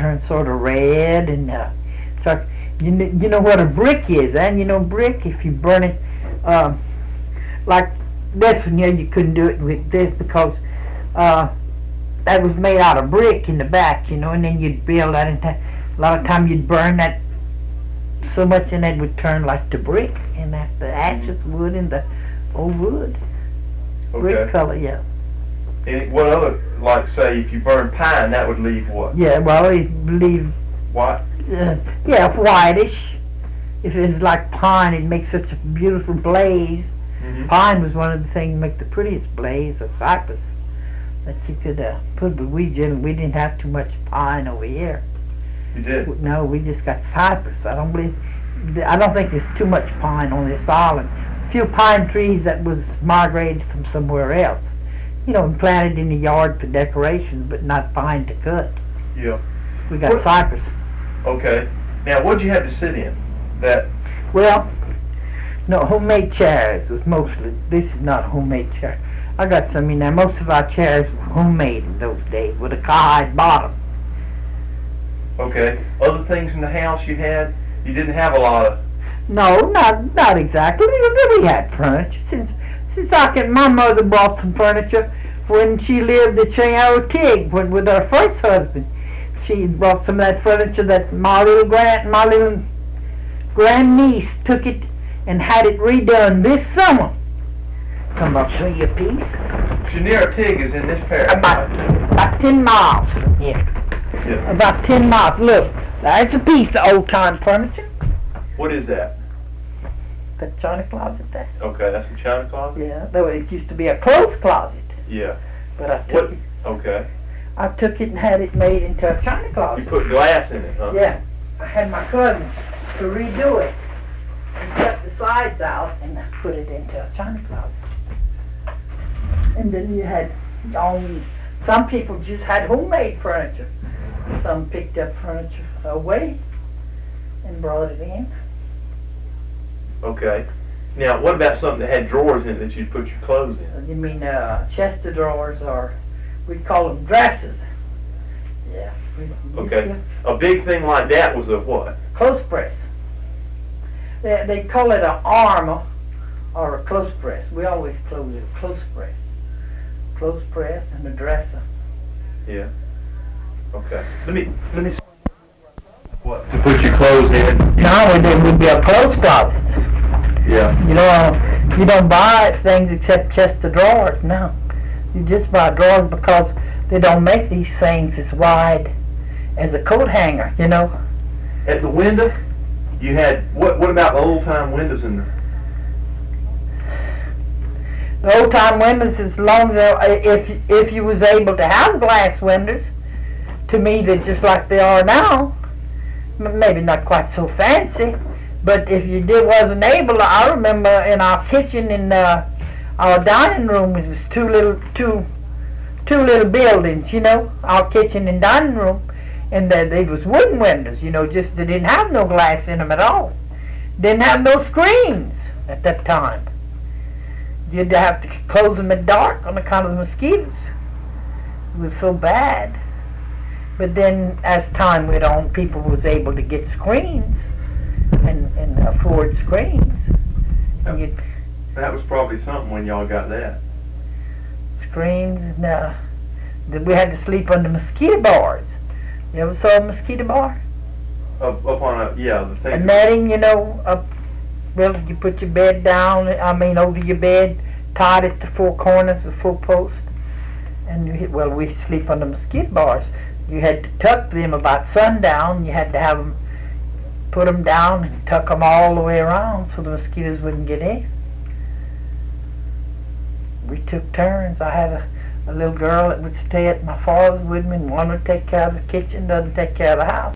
turn sort of red, and so you know what a brick is, and you know brick, if you burn it like this one here, you couldn't do it with this because that was made out of brick in the back, you know, and then you'd build that, and a lot of time you'd burn that so much, and it would turn like the brick, and that the ashes wood and the old wood. Brick color, yeah. And what other, like say, if you burn pine, that would leave what? Yeah, well, it leave White? yeah, whitish. If it's like pine, it makes such a beautiful blaze. Mm-hmm. Pine was one of the things that make the prettiest blaze, or cypress, that you could put, but we didn't have too much pine over here. You did? No, we just got cypress. I don't think there's too much pine on this island. A few pine trees that was migrated from somewhere else, you know, and planted in the yard for decoration, but not pine to cut. Yeah. We got cypress. Okay. Now, what'd you have to sit in? Well, no, homemade chairs was mostly. This is not a homemade chair. I got some in there. Most of our chairs were homemade in those days with a cowhide bottom. Okay. Other things in the house you had? You didn't have a lot of... No, not exactly. We had furniture. Since my mother bought some furniture when she lived at Cheyenne Tig with her first husband. She brought some of that furniture that my little grandniece took it and had it redone this summer. Come, I'll show you a piece. Chenier Tig is in this parish. About 10 miles from here. Yeah. About 10 miles. Look, that's a piece of old-time furniture. What is that? The china closet there. Okay, that's a china closet? Yeah, though it used to be a clothes closet. Yeah. But I took it. Okay. I took it and had it made into a china closet. You put glass in it, huh? Yeah. I had my cousin to redo it and cut the sides out and put it into a china closet. And then you had some people just had homemade furniture. Some picked up furniture away and brought it in. Okay. Now, what about something that had drawers in it that you'd put your clothes in? You mean chest of drawers, or we call them dresses. Yeah. Okay. A big thing like that was a what? Clothes press. They call it an arm or a clothes press. We always close it a clothes press. Clothes press and a dresser. Yeah. Okay. Let me see. What? To put your clothes in? No, it would be a clothes closet. Yeah. You know, you don't buy things except chest of drawers. No, you just buy drawers because they don't make these things as wide as a coat hanger. You know. At the window, you had what about the old time windows in there? The old time windows, as long as if you was able to have glass windows, to me they're just like they are now. Maybe not quite so fancy. But if you wasn't able, I remember in our kitchen and our dining room, it was two little buildings, you know, our kitchen and dining room, and they was wooden windows, you know, just they didn't have no glass in them at all. Didn't have no screens at that time. You'd have to close them at dark on account of the mosquitoes. It was so bad. But then as time went on, people was able to get screens and afford screens. And that was probably something when y'all got that. Screens, and we had to sleep under mosquito bars. You ever saw a mosquito bar? Up on the thing. A netting, you know, well, you put your bed down, over your bed, tied at the four corners, the four posts, and we sleep under mosquito bars. You had to tuck them about sundown. You had to have them, put them down and tuck them all the way around so the mosquitoes wouldn't get in. We took turns. I had a little girl that would stay at my father's with me, and one would take care of the kitchen, the other would take care of the house.